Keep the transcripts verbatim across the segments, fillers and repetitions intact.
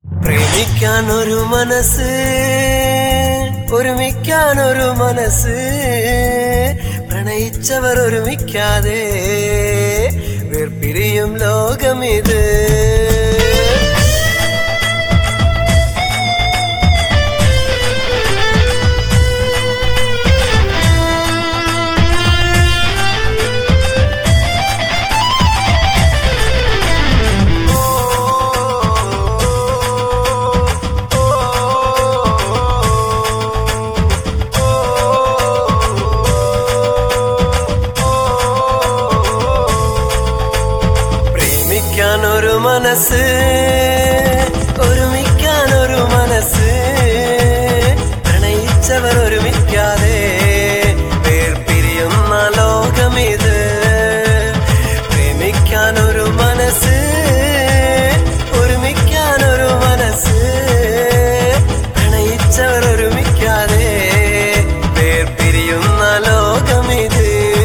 പ്രേമിക്കാൻ ഒരു മനസ്സ്, ഒരുമിക്കാൻ ഒരു മനസ്സ്, പ്രണയിച്ചവർ ഒരുമിക്കാതെ വേർപിരിയും ലോകമിത്. ഒരു മനസ്സ്, ഒരുമിക്കാൻ ഒരു മനസ്സ്, പ്രണയിച്ചവർ ഒരുമിക്കാതെ വേർപിരിയുന്ന ലോകമിത്. പ്രേമിക്കാൻ ഒരു മനസ്സ്, ഒരുമിക്കാൻ ഒരു മനസ്സ്, പ്രണയിച്ചവർ ഒരുമിക്കാതെ വേർപിരിയുന്ന ലോകമിത്.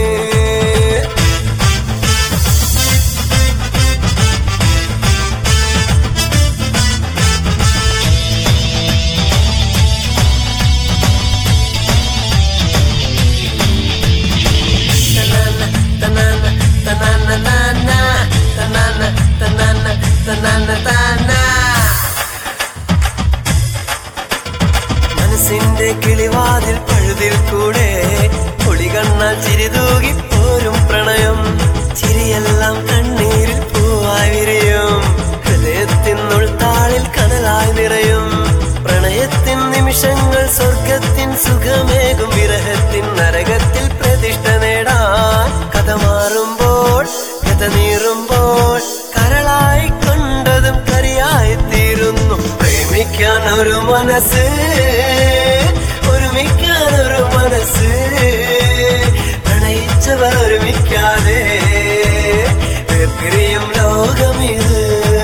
മനസ്സിന്റെ കിളിവാതിൽ പഴുതിൽ കൂടെ ഒളികണ്ണാൽ ചിരിതൂകി പോരും പ്രണയം. ചിരിയെല്ലാം കണ്ണീരിൽ പൂവായി വിരിയും, ഹൃദയത്തിനുൾത്താളിൽ കനലായി നിറയും. പ്രണയത്തിൻ നിമിഷങ്ങൾ സ്വർഗത്തിൻ സുഖമേകും, വിരഹത്തിൻ നരകത്തിൽ പ്രതിഷ്ഠ നേടാൻ. കഥ മാറുമ്പോൾ കഥ നീറുമ്പോൾ കരളായി കൊണ്ടതും കരിയായി തീരുന്നു. പ്രേമിക്കാൻ ഒരു മനസ്സ്, ഒരുമിക്കാൻ ഒരു മനസ്സ്, പ്രണയിച്ചവർ ഒരുമിക്കാതെ വേർപിരിയും ലോകമിത്.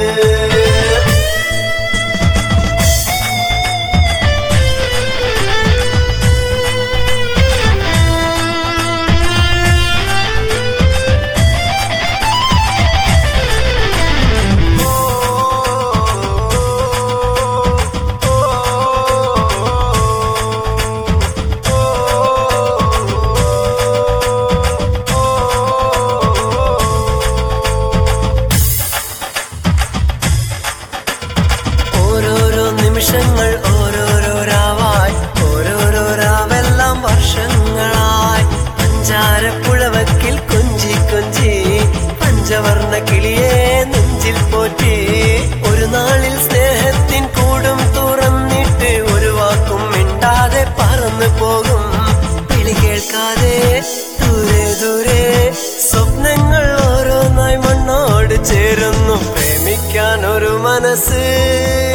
നിമിഷങ്ങൾ ഓരോരോ രാവായി, ഓരോരോ രാവെല്ലാം വർഷങ്ങളായി. പഞ്ചാരപ്പുഴവക്കിൽ കൊഞ്ചി കൊഞ്ചി പഞ്ചവർണ്ണ കിളിയെ നെഞ്ചിൽ പോറ്റി. ഒരു നാളിൽ സ്നേഹത്തിൻ കൂടും തുറന്നിട്ട് ഒരു വാക്കും മിണ്ടാതെ പറന്നു പോകും. വിളി കേൾക്കാതെ ദൂരെ ദൂരെ സ്വപ്നങ്ങൾ ഓരോന്നായി മണ്ണോട് ചേരുന്നു. പ്രേമിക്കാൻ ഒരു മനസ്സ്,